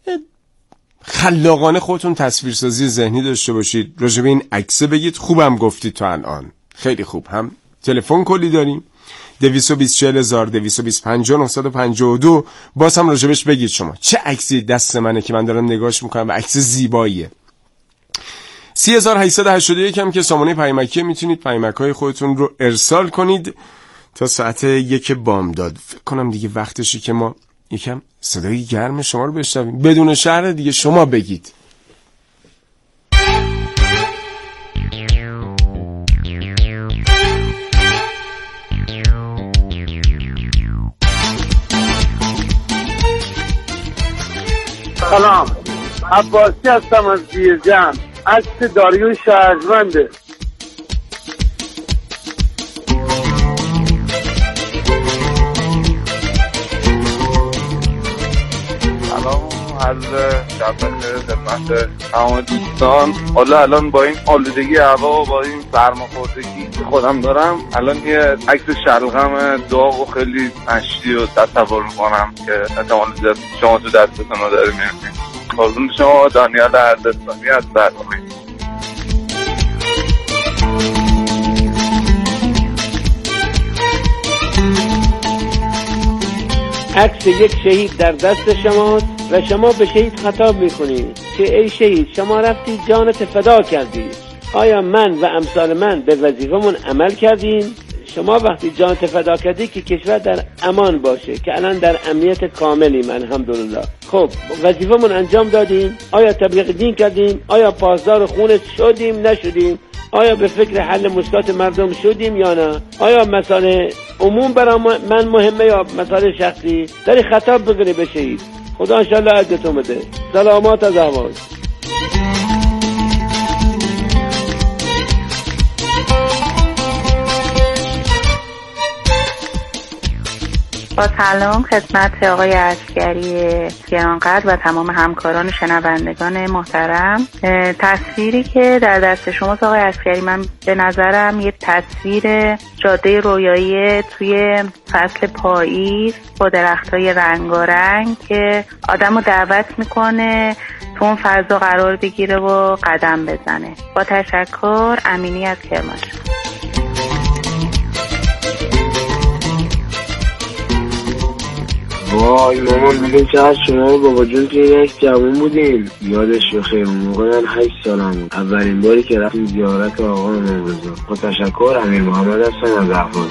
خلاقانه خودتون تصویرسازی ذهنی داشته باشید، راجع به این عکس بگید. خوبم گفتید تو الان، خیلی خوب. هم تلفن کلی داریم 220 باز هم راجبش بگید شما چه عکسی دست منه که من دارم نگاش میکنم و عکس زیباییه. 3881 هم که سامانه پیامکی، میتونید پیامک‌های خودتون رو ارسال کنید تا ساعت 1 بامداد. فکر کنم دیگه وقتشه که ما یکم صدای گرم شما رو بشنویم. بدون شهر دیگه شما بگید. سلام، عباسی هستم از بیرجن. عکس داریوش شهرونده. سلام، عرض شب بخیر خدمت تمام دوستان. حالا الان با این آلودگی هوا و با این سرماخوردگی که خودم دارم، الان یه عکس شلغم داغ و خیلی مشتی و تصور میکنم که احتمال زیاد شما تو دستتون رو داری میرسید. قربون شما، دانیال اردستانی از برنامه. عکس یک شهید در دست شماست و شما به شهید خطاب میکنید که ای شهید، شما رفتی جانت فدا کردی. آیا من و امثال من به وظیفمون عمل کردیم؟ شما وقتی جانت فدا کردی که کشور در امان باشه، که الان در امنیت کاملیم الحمدلله. خب وظیفمون انجام دادیم؟ آیا تبلیغ دین کردیم؟ آیا پاسدار خون شدیم نشدیم؟ آیا به فکر حل مشکلات مردم شدیم یا نه؟ آیا مسائل عموم برای من مهمه یا مسائل شخصی؟ داری خطاب بگیری به شهید. خدا انشالله عزتون بده. سلامات از آواز. با سلام خدمت آقای عسکری گرانقدر و تمام همکاران شنوندگان محترم. تصویری که در دست شماست آقای عسکری، من به نظرم یه تصویر جاده رویایی توی فصل پاییز با درختای رنگارنگ که آدمو دعوت میکنه تو اون فضا قرار بگیره و قدم بزنه. با تشکر، امینی از کرمانشاه. وای مامان، بگیم که از شما بابا جون که یک جوان بودیم، یادش بخیر. اون موقع من 8 سالم بود، اولین باری که رفتیم زیارت آقا نوروزا. با تشکر، امیر محمد هستم از احواز.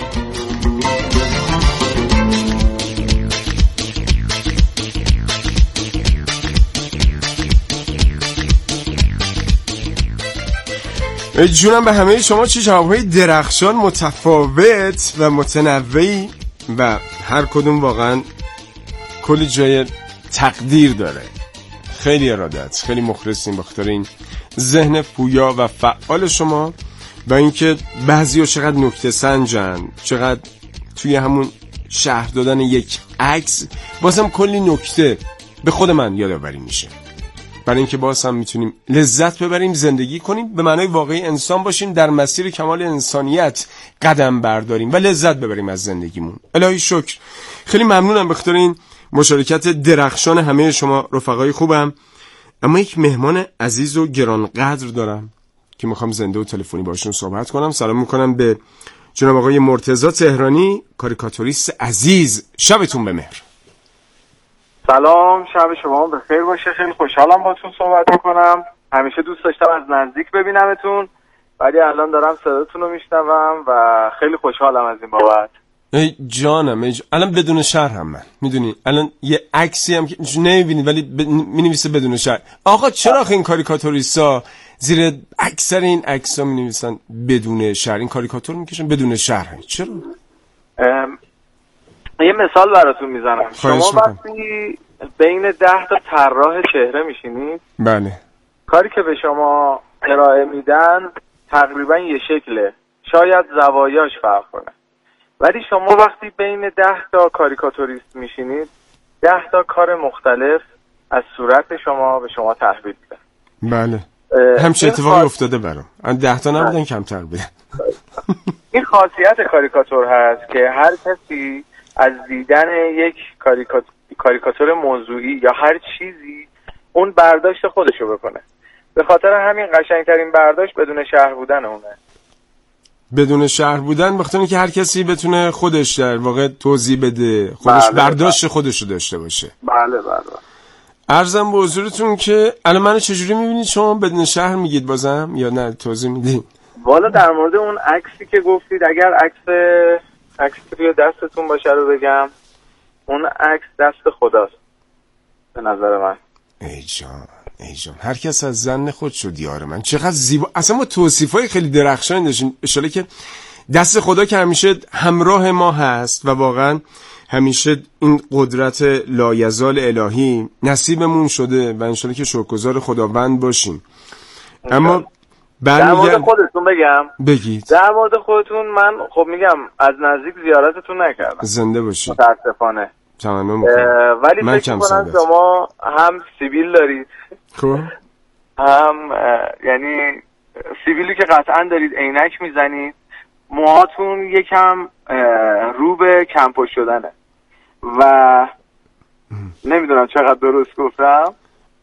جونم به همه شما. چه جوابهای درخشان، متفاوت و متنوعی و هر کدوم واقعا کلی جای تقدیر داره. خیلی ارادت، خیلی مخلصیم بخاطر این ذهن پویا و فعال شما و اینکه بعضیا چقدر نکته سنجن، چقدر توی همون شرح دادن یک عکس بازم کلی نکته به خود من یادآوری میشه، برای اینکه باز هم میتونیم لذت ببریم، زندگی کنیم، به معنای واقعی انسان باشیم، در مسیر کمال انسانیت قدم برداریم و لذت ببریم از زندگیمون. الهی شکر. خیلی ممنونم به خاطر این مشارکت درخشان همه شما رفقای خوبم. اما یک مهمان عزیز و گرانقدر دارم که میخوام زنده و تلفنی باشون صحبت کنم. سلام میکنم به جناب آقای مرتضی تهرانی، کاریکاتوریست عزیز. شبتون بخیر. سلام، شب شما بخیر باشه. خیلی خوشحالم باهاتون صحبت میکنم. همیشه دوست داشتم از نزدیک ببینمتون، ولی الان دارم صداتون رو میشنوم و خیلی خوشحالم از این بابت. ای جانم، الان بدون شرح هم من میدونی الان یه عکسی هم که نمیبینی ولی مینویسه بدون شرح. آقا چرا این کاریکاتوریستا زیر اکثر این عکس‌ها مینویسن بدون شرح؟ این کاریکاتور میکشن بدون شرح، چرا؟ یه مثال براتون میزنم. شما وقتی بین 10 تا طراح چهره میشینید، بله، کاری که به شما ارائه میدن تقریبا یه شکله، شاید زوایاش فرق کنه، ولی شما وقتی بین 10 تا کاریکاتوریست میشینید 10 تا کار مختلف از صورت شما به شما تحویل میدن. بله، همچه اتفاقی افتاده برام. 10 تا نبودن، کمتر بودن. این خاصیت کاریکاتور هست که هر کسی از دیدن یک کاریکاتور موضوعی یا هر چیزی اون برداشت خودشو بکنه. به خاطر همین قشنگترین برداشت بدون شهر بودن اونه. بدون شهر بودن بخاطر که هر کسی بتونه خودش در واقع توضیح بده، خودش برداشت خودشو داشته باشه. بله. عرضم به حضورتون که الان منو چجوری میبینید شما؟ بدون شهر میگید بازم یا نه توضیح میدید؟ والا در مورد اون عکسی که گفتید، اگر عکسی که توی دستتون باشه رو بگم، اون عکس دست خداست به نظر من. ای جان هر کس از زن خود شد یار من. چقدر زیبا. اصلا ما توصیفای خیلی درخشانی داشتیم. اشاره که دست خدا که همیشه همراه ما هست و واقعا همیشه این قدرت لایزال الهی نصیبمون شده و انشالله که شکرگزار خداوند باشیم. اما در مورد خودتون بگم؟ بگید. در مورد خودتون من خب میگم از نزدیک زیارتتون نکردم. زنده باشید. متاسفانه. تمام میکنم. ولی فکر میکنم شما هم سیبیل دارید، خب هم یعنی سیبیلی که قطعا دارید، عینک میزنید، موهاتون یکم رو به کمپوش شدنه و نمیدونم چقدر درست گفتم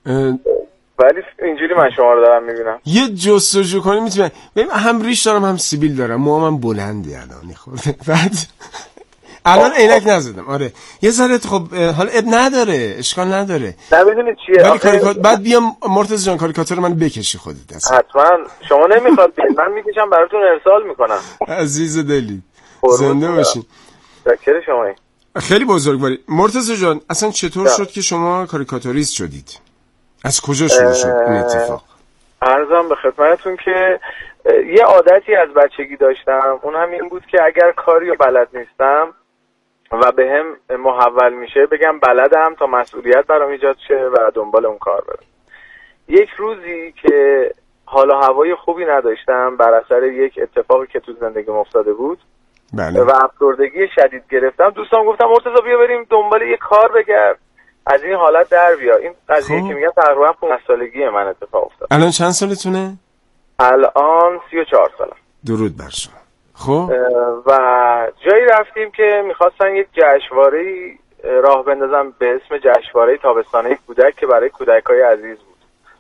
ولی اینجوری من شما رو دارم میبینم. یه جستجو کنی میتونم ببین، هم ریش دارم هم سیبیل دارم، موهام بلنده الان خورده. بعد الان عینک نزدم. آره یه ذره خب حالا اب نداره، اشکال نداره. نمیدونید چیه بعد بیام مرتضی جان کاریکاتور من بکشی خودت دست. حتما شما نمیخواد من میکشم براتون ارسال میکنم. عزیز دلی زنده باشین. شکر شمایی. خیلی بزرگواری. مرتضی جان اصلا چطور شد که شما کاریکاتوریست شدید؟ از کجا شروع شد این اتفاق؟ عرضم به خدمتتون که یه عادتی از بچگی داشتم، اون هم این بود که اگر کاری رو بلد نیستم و به هم محول میشه بگم بلدم تا مسئولیت برام ایجاد شه و دنبال اون کار برم. یک روزی که حالا هوای خوبی نداشتم بر اثر یک اتفاقی که تو زندگیم افتاده بود بله. و افسردگی شدید گرفتم، دوستان گفتم مرتضی بیا بریم دنبال یه کار بگرد از این حالت در بیا. این قضیه که میگم تقریبا 15 سالگی من اتفاق افتاد. الان چند سالتونه؟ الان 34 سالم. درود بر شما. خب و جایی رفتیم که میخواستن یک جشنواره‌ای راه بندازم به اسم جشنواره تابستانه کودک که برای کودکای عزیز بود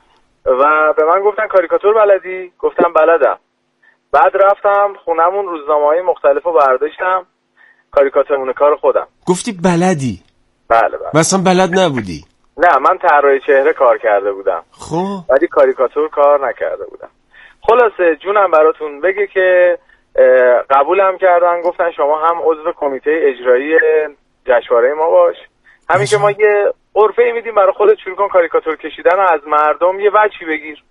و به من گفتن کاریکاتور بلدی؟ گفتم بلدم. بعد رفتم خونمون روزنامه‌های مختلفو برداشتم، کاریکاتورمون کار خودم. گفتی بلدی؟ بله. مثلا بلد نبودی؟ نه من طراحی چهره کار کرده بودم. خب ولی کاریکاتور کار نکرده بودم. خلاصه جونم براتون بگه که قبولم کردن، گفتن شما هم عضو کمیته اجرایی جشنواره ما باش، همین که ما یه غرفه‌ای میدیم برای خودت شروع کن کاریکاتور کشیدن و از مردم یه وجهی بگیر.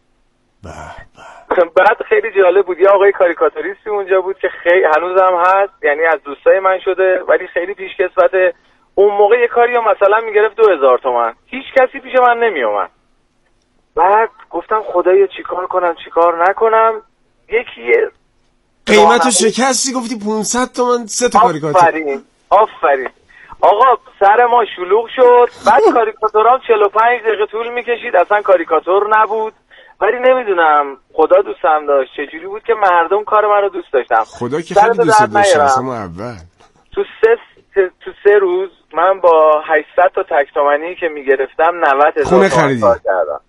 بعد خیلی جالب بود، یه آقای کاریکاتوریستی اونجا بود که خیلی هنوزم هست، یعنی از دوستای من شده ولی خیلی پیشکسوته. اون موقع یه کاری مثلا میگرفت 2000 تومان، هیچ کسی پیش من نمیومد. بعد گفتم خدایا چیکار کنم چیکار نکنم، یکی قیمتو شکستی گفتی 500 تومان 3 تا کاریکاتور. آفرین آقا سر ما شلوغ شد. بعد کاریکاتورام 45 دقیقه طول میکشید، اصلا کاریکاتور نبود. ولی نمیدونم خدا دوستم داشت چجوری بود که مردم کار من رو دوست داشتم. خدا که خیلی دوست داشت اصلا اول. تو 3 روز من با 800 تا تک تومانی که میگرفتم 90,000 تومان کار کردم.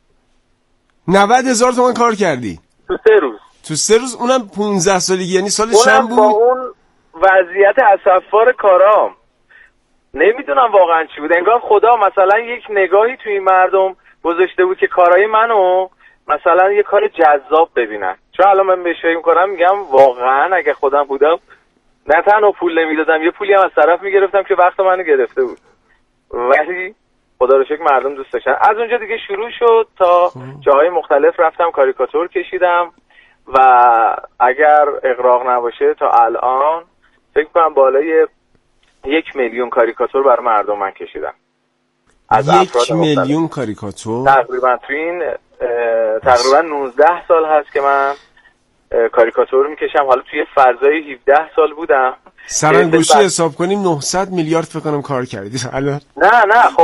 90,000 تومان کار کردی؟ تو 3 روز اونم 15 سالگی، یعنی سال چند بود؟ با اون وضعیت اسفبار کارام نمیدونم واقعا چی بود. انگار خدا مثلا یک نگاهی توی مردم گذاشته بود که کارهای منو مثلا یه کار جذاب ببینن. چون الان من بهش فکر می‌کنم میگم واقعا اگه خودم بودم نه تنها پول نمیدادم، یه پولی هم از طرف میگرفتم که وقت منو گرفته بود. ولی خدا رو شکر مردم دوست داشتن. از اونجا دیگه شروع شد تا جاهای مختلف رفتم کاریکاتور کشیدم و اگر اغراق نباشه تا الان فکر کنم بالای 1,000,000 کاریکاتور برای مردم من کشیدم. از 1,000,000 کاریکاتور تقریبا تو این تقریبا 19 سال هست که من کاریکاتور میکشم. حالا توی فضای 17 سال بودم. سرانگوشی حساب کنیم 900 میلیارد فکر کنم کار کردی الان. نه خب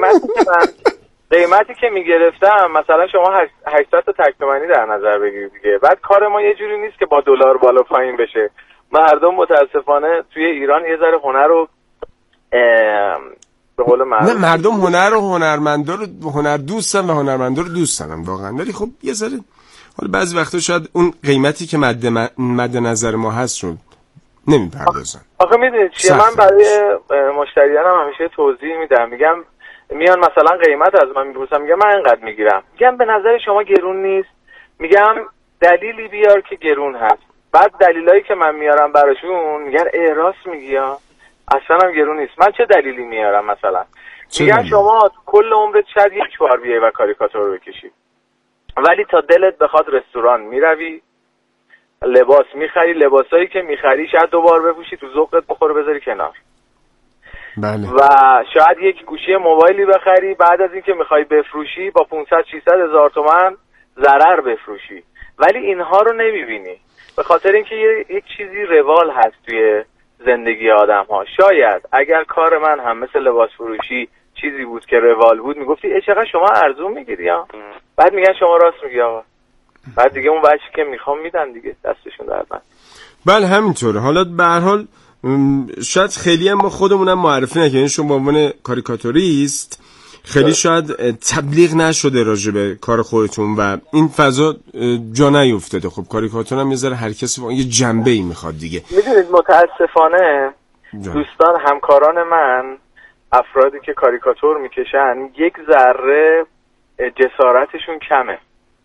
قیمتی که میگرفتم مثلا شما 800 تا تک تومانی در نظر بگیرید دیگه. بعد کار ما یه جوری نیست که با دلار بالا پایین بشه. مردم متاسفانه توی ایران یه ذره هنر رو به قول معروف. نه مردم هنر و هنرمندا رو هنر دوستن و هنرمندا رو دوست دارن واقعا، ولی خب یه ذره حالا بعضی وقتا شاید اون قیمتی که مد نظر ما هست رو نمیپردازن. آخه میدونید چیه، من برای مشتریانم همیشه توضیح میدم، میگم میان مثلا قیمت از من میپرسن، میگم من اینقدر میگیرم، میگم به نظر شما گرون نیست؟ میگم دلیلی بیار که گرون هست. بعد دلیلایی که من میارم براشون میگن راست میگی، اصلا هم گرون نیست. من چه دلیلی میارم؟ مثلا میگم شما کل عمرت شاید یک بار بیای و کاریکاتور بکشی، ولی تا دلت بخواد رستوران میروی، لباس میخری، لباسایی که میخری شاید 2 بار بپوشی، تو ذوقت بخوره بذاری کنار. بله. و شاید یک گوشی موبایلی بخری، بعد از اینکه میخوای بفروشی با 500-600 هزار تومان ضرر بفروشی، ولی اینها رو نمیبینی به خاطر اینکه یک چیزی روال هست توی زندگی آدم ها. شاید اگر کار من هم مثل لباس فروشی چیزی بود که روال بود، میگفتی چقدر شما ارزون میگیری ها، بعد میگن شما راست میگی آقا، بعد دیگه اون بچه که میخوام میدن دیگه، دستشون درد نکنه. بله همینطوره. حالا به هر حال شاید خیلی هم ما خودمونم معرفی نکنیم، چون به عنوان کاریکاتوریست خیلی شاید تبلیغ نشده راجع به کار خودتون و این فضا جا نیفتاده. خب کاریکاتور هم یه ذره هر کسی یه جنبه‌ای میخواد دیگه. میدونید متاسفانه دوستان همکاران من، افرادی که کاریکاتور میکشن، یک ذره جسارتشون کمه.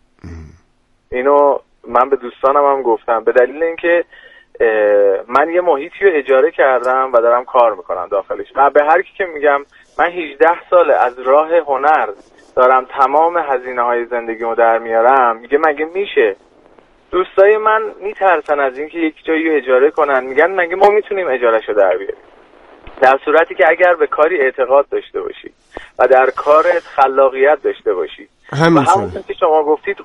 اینو من به دوستانم هم گفتم، به دلیل اینکه من یه محیطی رو اجاره کردم و دارم کار میکنم داخلش. و به هر کی که میگم من 18 ساله از راه هنر دارم تمام هزینه‌های زندگیمو در میارم، میگه مگه میشه؟ دوستای من میترسن از اینکه یک جایی رو اجاره کنن، میگن مگه ما میتونیم اجارهشو در بیاریم؟ در صورتی که اگر به کاری اعتقاد داشته باشی و در کارت خلاقیت داشته باشی و همون که شما گفتید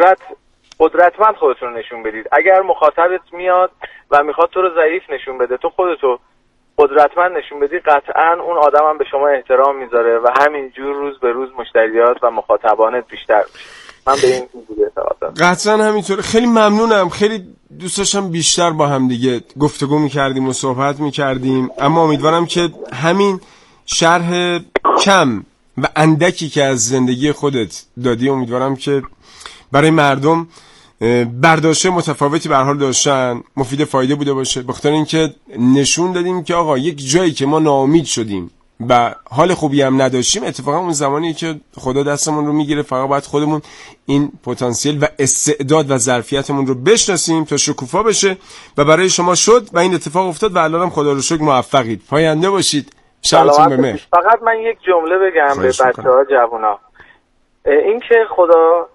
قدرتمند خودتون رو نشون بدید. اگر مخاطبت میاد و میخواد تو رو ضعیف نشون بده، تو خودتو قدرتمند نشون بدی، قطعاً اون آدم هم به شما احترام میذاره و همینجور روز به روز مشتریات و مخاطبانت بیشتر میشه. من به این بوده اعتقاد دارم. قطعاً همینطوره. خیلی ممنونم. خیلی دوست داشتم بیشتر با هم دیگه گفتگو میکردیم و صحبت میکردیم، اما امیدوارم که همین شرح کم و اندکی که از زندگی خودت دادی، امیدوارم که برای مردم برداشت متفاوتی به هر حال داشتن، مفید فایده بوده باشه. بخاطر اینکه نشون دادیم که آقا یک جایی که ما ناامید شدیم و حال خوبی هم نداشتیم، اتفاقا اون زمانی که خدا دستمون رو میگیره، فقط باید خودمون این پتانسیل و استعداد و ظرفیتمون رو بشناسیم تا شکوفا بشه و برای شما شد و این اتفاق افتاد و الانم خدا رو شکر موفقید. پاینده باشید. شبتون بخیر. فقط من یک جمله بگم به بچه‌ها جوونا، این که خدا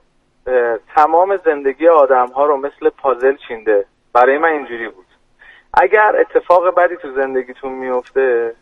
تمام زندگی آدم‌ها رو مثل پازل چینده. برای من اینجوری بود، اگر اتفاق بدی تو زندگیتون میفته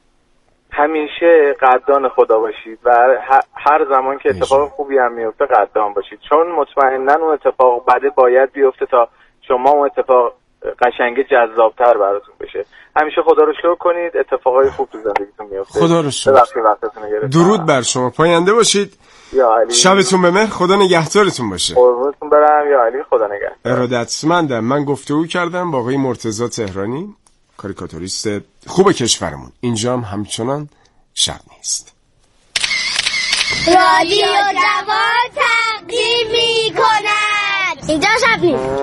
همیشه قدردان خدا باشید و هر زمان که اتفاق خوبی هم میفته قدردان باشید، چون مطمئناً اون اتفاق بده باید بیفته تا شما اون اتفاق قشنگ جذابتر براتون بشه. همیشه خدا رو شکر کنید، اتفاقای خوب تو زندگیتون میفته. خدا رو شکر. درود بر شما. پاینده باشید. یا علی. شبتون بخیر. خدا نگهدارتون باشه. قربونتون برم. یا علی. خدا نگهدار. ارادتمندم. من گفتگو کردم با آقای مرتضی تهرانی، کاریکاتوریست خوب کشورمون. اینجا هم همچنان شب نیست. رادیو جوان تقدیم می‌کند. اینجا شب نیست.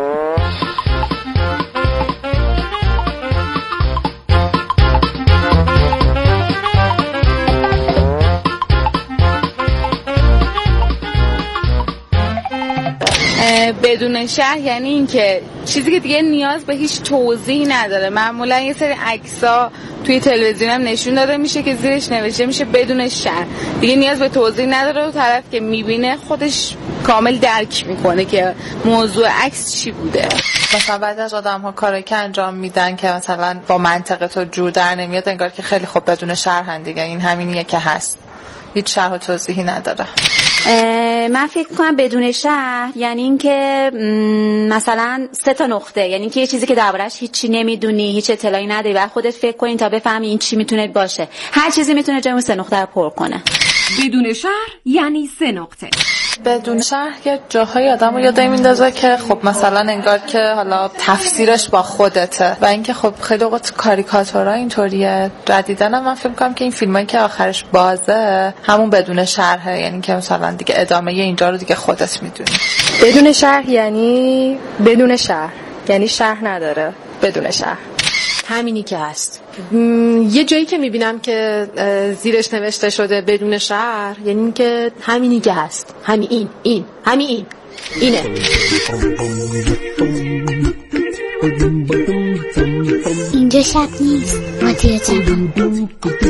بدون شرح یعنی این که چیزی که دیگه نیاز به هیچ توضیحی نداره. معمولا یه سری عکس‌ها توی تلویزیون هم نشون داده میشه که زیرش نوشته میشه بدون شرح، دیگه نیاز به توضیح نداره و طرف که میبینه خودش کامل درک میکنه که موضوع عکس چی بوده. مثلا بعد از آدم‌ها کاری که انجام میدن که مثلا با منطق تو جور در نمیاد، انگار که خیلی خوب بدون شرح دیگه، این همینیه که هست، هیچ شرح و توضیحی نداره. من فکر کنم بدون شرح یعنی این که مثلا 3 نقطه، یعنی که یه چیزی که دربارش هیچی نمیدونی، هیچ اطلاعی نداری و خودت فکر کنی تا بفهمی این چی میتونه باشه. هر چیزی میتونه جای اون 3 نقطه رو پر کنه. بدون شهر یعنی 3 نقطه. بدون شهر یه جاهای آدمو یاد میندازه که خب مثلا انگار که حالا تفسیرش با خودته و اینکه خب خیلی اوقات کاریکاتورها اینطوریه. جدیداً من فکر می‌کنم که این فیلمایی که آخرش بازه همون بدون شهره، یعنی که مثلا دیگه ادامه اینجا رو دیگه خودت میدونی. بدون شهر یعنی بدون شهر، یعنی شهر نداره، بدون شهر. همینی که هست. یه جایی که میبینم که زیرش نوشته شده بدون شهر، یعنی این که همینی که هست، همین اینه. اینجا شب نیست ماتیا جان.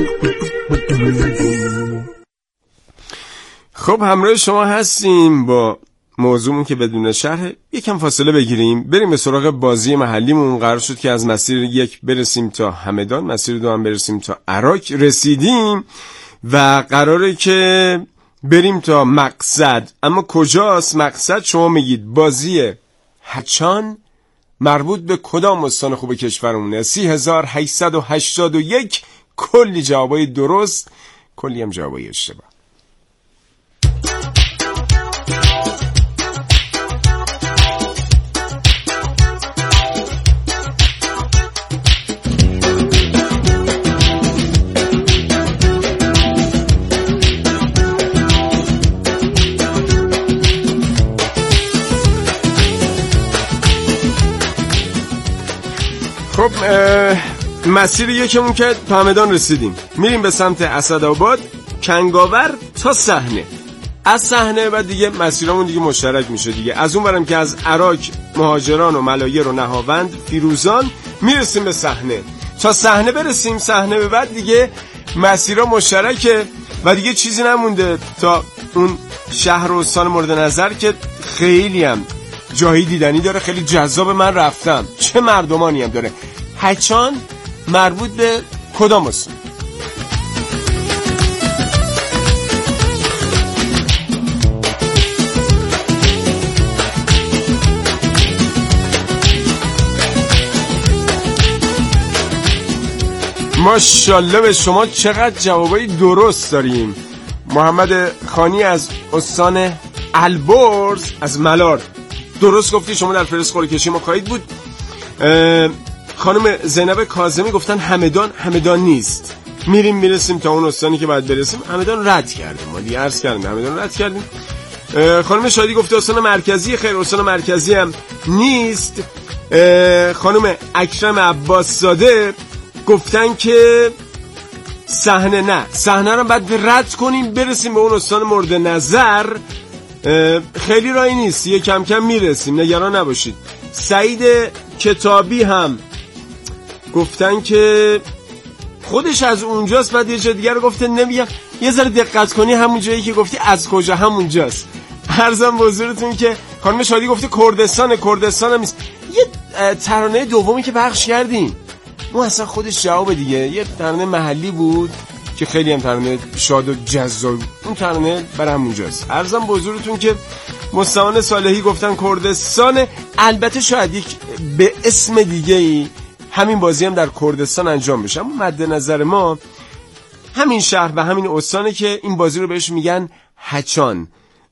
خب همراه شما هستیم با موضوعمون که بدون شرح. یکم فاصله بگیریم بریم به سراغ بازی محلیمون. قرار شد که از مسیر 1 برسیم تا همدان، مسیر 2 هم برسیم تا عراق. رسیدیم و قراره که بریم تا مقصد. اما کجاست مقصد؟ شما میگید. بازی هچان مربوط به کدام استان خوب کشورمونه؟ 3881. کلی جوابای درست، کلی هم جوابای اشتباه. خب مسیر یکمون که همدان رسیدیم، میریم به سمت اسدآباد، کنگاور تا صحنه. از صحنه بعد دیگه مسیرامون دیگه مشترک میشه دیگه. از اون برم که از عراق، مهاجران و ملایر و نهاوند، فیروزان میرسیم به صحنه. تا صحنه برسیم، صحنه به بعد دیگه مسیرها مشترکه و دیگه چیزی نمونده تا اون شهر و استان مورد نظر که خیلی هم جایی دیدنی داره، خیلی جذاب. من رفتم، چه مردمانی هم داره. هچان مربوط به کدام استان؟ ماشاءالله به شما، چقدر جوابای درست داریم. محمد خانی از استان البرز از ملار درست گفتی. شما در فرست قرعه کشی ما خواهید بود. خانم زینب کاظمی گفتن همدان. همدان نیست. میرسیم تا اون استانی که باید برسیم. همدان رد کردیم، ما دیگه عرض کردیم همدان رد کردیم. خانم شادی گفته استان مرکزی. خیر، استان مرکزی هم نیست. خانم اکرم عباس زاده گفتن که صحنه. نه، صحنه رو باید رد کنیم برسیم به اون استان مورد نظر. خیلی راهی نیست، یه کم کم میرسیم، نگران نباشید. سعید کتابی هم گفتن که خودش از اونجاست، بعد یه جای دیگر رو گفته نمیگم. یه ذره دقت کنی، همون جایی که گفتی از کجا همونجاست. عرضم به حضورتون که خانم شادی گفته کردستان هم نیست. یه ترانه دومی که پخش کردیم اون اصلا خودش جواب دیگه، یه ترانه محلی بود که خیلی هم ترانه شاد و جذاب. اون ترانه بر همونجاست. عرضم به حضورتون که مستعان صالحی گفتن کردستان. البته شاید یک به اسم دیگه ای همین بازی هم در کردستان انجام بشه، اما مد نظر ما همین شهر و همین استانه که این بازی رو بهش میگن هچان.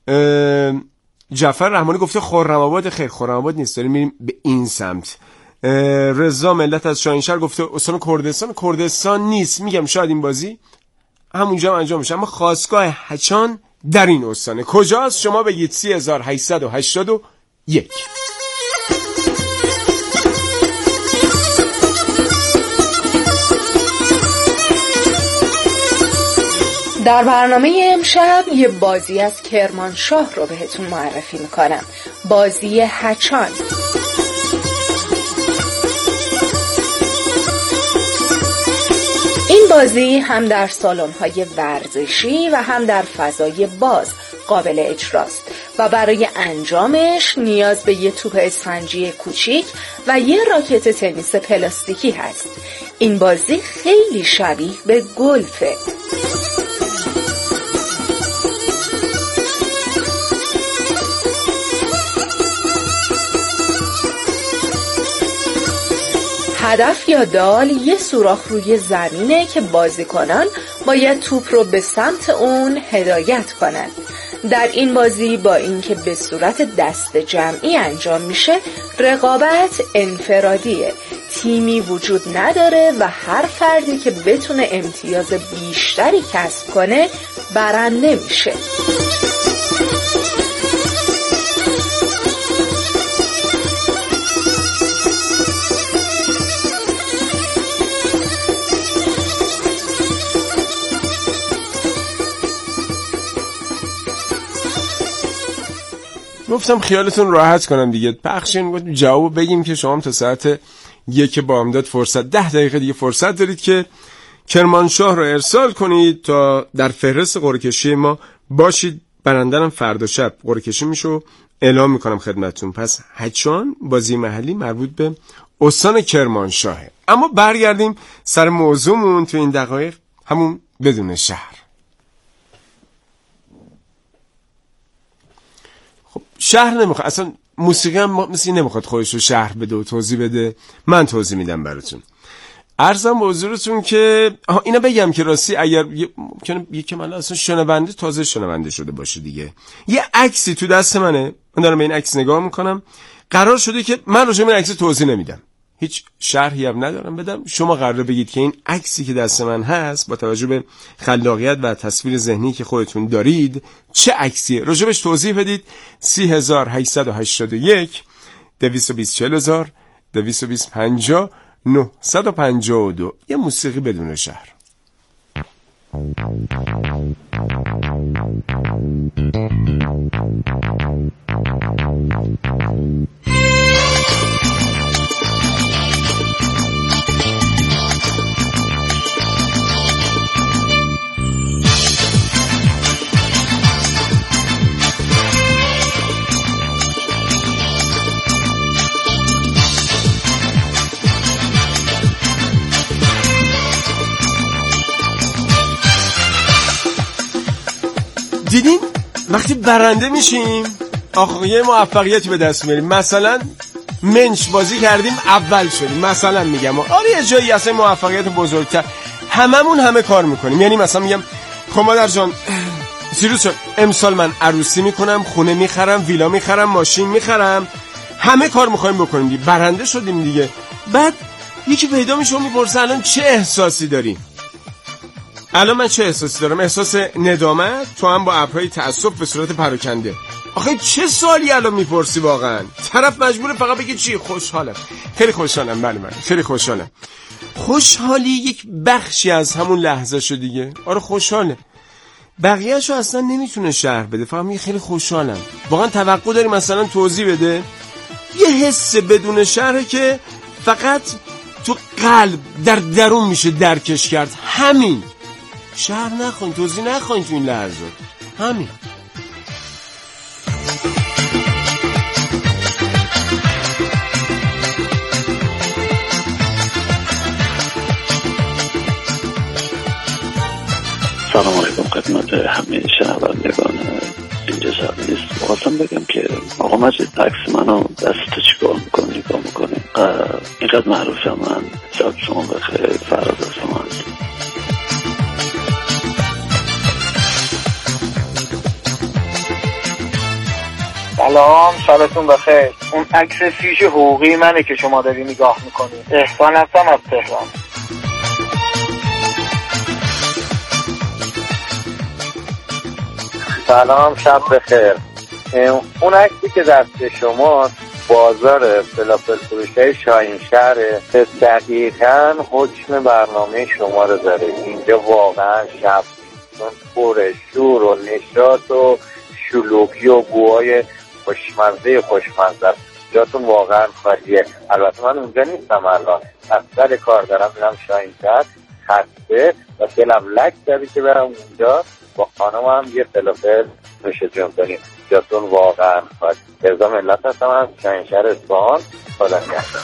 جعفر رحمانی گفته خرم‌آباد. خیر، خرم‌آباد نیست، داریم میریم به این سمت. رضا ملت از شاهینشهر گفته استان کردستان نیست. میگم شاید این بازی همونجا هم انجام بشه، اما خاستگاه هچان در این استانه. کجاست؟ شما بگید. 3881. در برنامه امشب یه بازی از کرمانشاه رو بهتون معرفی میکنم. بازی هچان. این بازی هم در سالن‌های ورزشی و هم در فضای باز قابل اجراست و برای انجامش نیاز به یه توپ اسفنجی کوچیک و یه راکت تنیس پلاستیکی هست. این بازی خیلی شبیه به گلفه. هدف یا دال یه سوراخ روی زمینه که بازیکنان باید توپ رو به سمت اون هدایت کنن. در این بازی با اینکه به صورت دست جمعی انجام میشه، رقابت انفرادیه. تیمی وجود نداره و هر فردی که بتونه امتیاز بیشتری کسب کنه برنده میشه. گفتم خیالتون راحت کنم دیگه. پخشین جواب بگیم که شما تا ساعت 1 بامداد فرصت 10 دقیقه دیگه فرصت دارید که کرمانشاه رو ارسال کنید تا در فهرست قرعه کشی ما باشید. برنده‌ام فردا شب قرعه کشی میشه، اعلام میکنم خدمتتون. پس هچان بازی محلی مربوط به استان کرمانشاهه. اما برگردیم سر موضوعمون تو این دقایق، همون بدون شهر. خب شهر نمیخواد، اصلا موسیقی هم مثل نمیخواد خودش رو شهر بده و توضیح بده. من توضیح میدم براتون. عرضم به حضورتون که اینا بگم که راستی اگر ممکنه یکی من اصلا شنونده تازه شنونده شده باشه دیگه، یه عکسی تو دست منه، من دارم به این عکس نگاه میکنم. قرار شده که من راجع به این عکس توضیح نمیدم، هیچ شرحی هم ندارم بدم. شما قراره بگید که این عکسی که دست من هست با توجه به خلاقیت و تصویر ذهنی که خودتون دارید چه عکسیه، راجبش توضیح بدید. 3881 224000 2250 952. یه موسیقی بدون شهر. دیدین وقتی برنده میشیم یه موفقیتی به دست میاریم. مثلا منچ بازی کردیم اول شدیم، مثلا میگم آره یه جایی اصلا موفقیت بزرگتر، هممون همه کار میکنیم. یعنی مثلا میگم خب مادر جان سیروس امسال من عروسی میکنم، خونه میخرم، ویلا میخرم، ماشین میخرم، همه کار میخوایم بکنیم دیگه. برنده شدیم دیگه. بعد یکی پیدا میشه و میپرسه الان چه احساسی داری؟ الان من چه احساسی دارم؟ احساس ندامت، تو هم با ابرهای تأسف به صورت پراکنده. آخه چه سوالی الان میپرسی واقعا؟ طرف مجبوره فقط بگه چی؟ خوشحالم. خیلی خوشحالم. بله خیلی خوشحالم. خوشحالی یک بخشی از همون لحظه شو دیگه. آره خوشحاله، بقیه‌شو اصلا نمیتونه شرح بده، فقط میگه خیلی خوشحالم. واقعا توقع داری مثلا توضیح بده؟ یه حس بدون شرحه که فقط تو قلب در درون میشه درکش کرد. همین. شهر نخواین، توضیح نخواین تو این لحظه. همین. سلام علیکم خدمت همه شنوندگان اینجا شب نیست. خواستم بگم که آقا مجید عکس منو دست چیکار میکنی نگاه میکنی؟ اینقدر معروفم من. شب شما بخیر. فراد از شما هستم. سلام، شبتون بخیر. اون عکس فیش حقوقی منه که شما داری نگاه میکنی. احسان هستم از تهران. سلام، شب بخیر. اون عکسی که دست شماست بازار فلافل فروشی شاهینشهره. دقیقاً حکم برنامه شما رو داره. اینجا واقعا شب پر شور و نشاط و شلوغی و بوهای خوشمزه است. جاتون واقعا خالیه. البته من اونجا نیستم الان، از سر کار دارم میرم شاهینشهر خسته و دلم لک داره که برم اونجا با خانم هم یه فلافل نوش جون کنیم. جاتون واقعا خالی. رضا ملت هستم از شاهینشهر اصفهان. خدا نگهدار.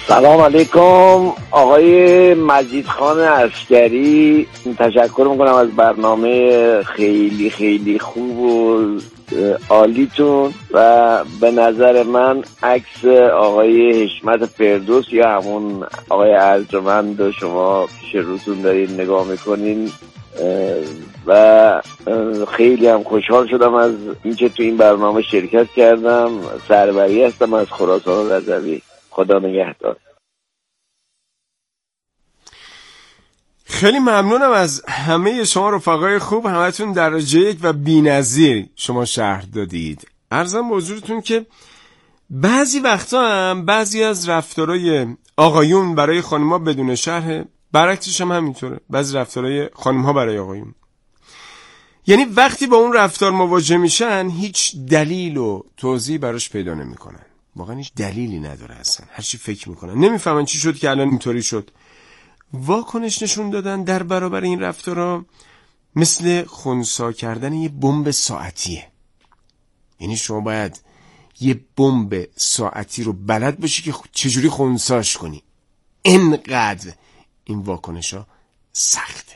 سلام علیکم آقای مجید خان عسکری، تشکر میکنم از برنامه خیلی خیلی خوب و عالیتون و به نظر من عکس آقای حشمت فردوس یا همون آقای ارجمند شما پیش روتون دارین نگاه میکنین و خیلی هم خوشحال شدم از اینکه تو این برنامه شرکت کردم. سروری هستم از خراسان رضوی. خدا نگهدار. خیلی ممنونم از همه شما رفقای خوب، همتون درجه 1 و بی‌نظیر شما شرح دادید. عرضم به حضورتون که بعضی وقتا هم بعضی از رفتارای آقایون برای خانم‌ها بدون شرح، برعکسش هم همینطوره، بعضی رفتارای خانم‌ها برای آقایون. یعنی وقتی با اون رفتار مواجه میشن هیچ دلیل و توضیح براش پیدا نمیکنن، واقعا هیچ دلیلی نداره اصلا، هر چی فکر میکنن، نمیفهمن چی شد که الان اینطوری شد. واکنش نشون دادن در برابر این رفتارا مثل خنثی کردن یه بمب ساعتیه. یعنی شما باید یه بمب ساعتی رو بلد باشی که چجوری خنثیش کنی. اینقدر این واکنشا سخته.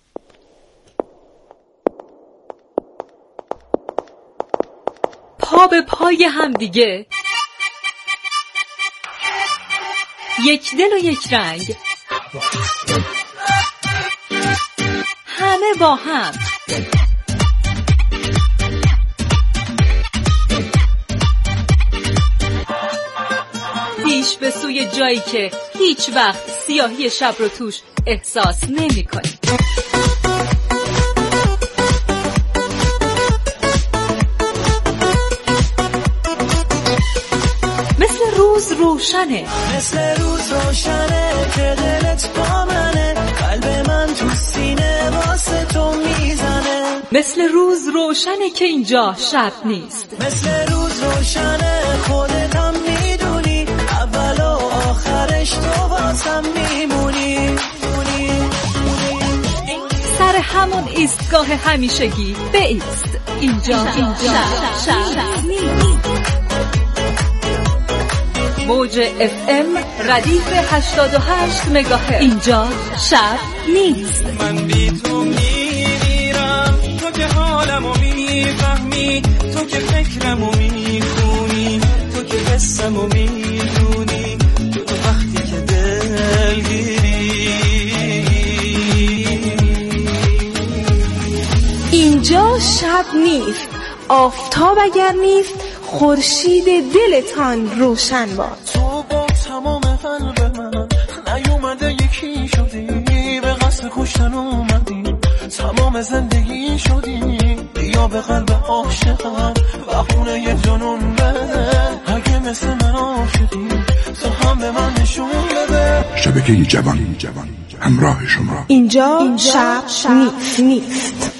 پا به پای هم دیگه، یک دل و یک رنگ، همه با هم. پیش به سوی جایی که هیچ وقت سیاهی شب رو توش احساس نمی کنی. مثل روز روشنه، مثل روز روشنه که دلت با منه، قلب من تو سینه واسه تو میزنه. مثل روز روشنه که اینجا شب نیست، مثل روز روشنه خودت هم میدونی، اول و آخرش تو واسم میمونی. سر همون ایستگاه همیشگی بایست، اینجا شب نیست. موج FM ردیف 88 مگاهرتز، اینجا شب نیست. من بی تو میمیرم، تو که حالمو میفهمی، تو که فکرمو میخونی، تو که حسمو میدونی، تو وقتی که دلگیری. اینجا شب نیست، آفتاب اگر نیست خورشید دلتان روشن باد. تو با تمام قلب من نیومده یکی شدی، به قصد کشتن اومدی، تمام زندگی شدی، بیا به قلب عاشقم و خونه یه جنون بده. اگه مثل من عاشقی تو هم به من نشون بده. شبکه جوان همراه شما. اینجا شب نیست.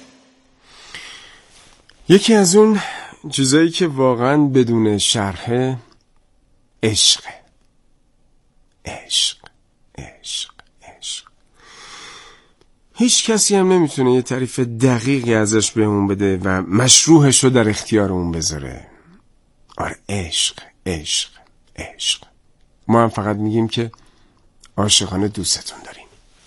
یکی از اون چیزایی که واقعا بدون شرحه عشق. هیچ کسی هم نمیتونه یه تعریف دقیقی ازش بهمون بده و مشروحش رو در اختیارمون بذاره. آره عشق. ما هم فقط میگیم که عاشقانه دوستتون داریم.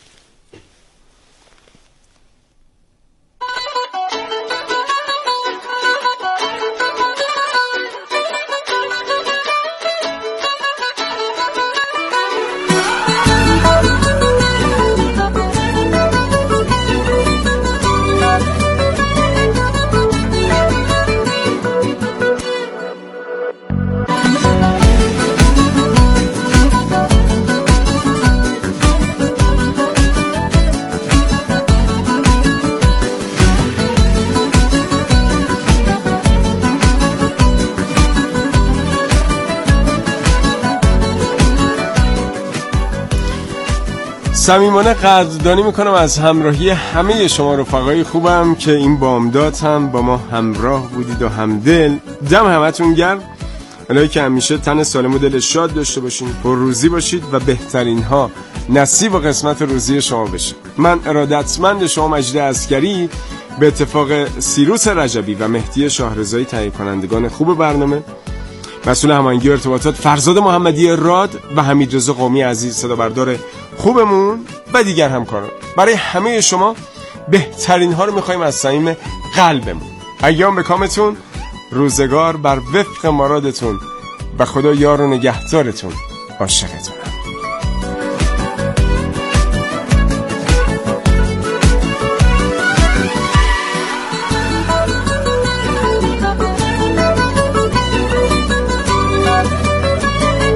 صمیمانه قدردانی میکنم از همراهی همه شما رفقای خوبم که این بامداد هم با ما همراه بودید و همدل. دم همتون گرم. الهی که همیشه تن سالم و دل شاد داشته باشین، پر روزی باشید و بهترین ها نصیب و قسمت روزی شما بشه. من ارادتمند شما مجید عسکری به اتفاق سیروس رجبی و مهدی شاهرضایی تهیه کنندگان خوب برنامه مسئول هماهنگی ارتباطات فرزاد محمدی راد و حمیدرضا قومی عزیز صدا بردار خوبمون و دیگر همکاران. برای همه شما بهترین ها رو میخوایم از صمیم قلبمون. ایام به کامتون، روزگار بر وفق مرادتون و خدا یار و نگهدارتون. عاشقتونم.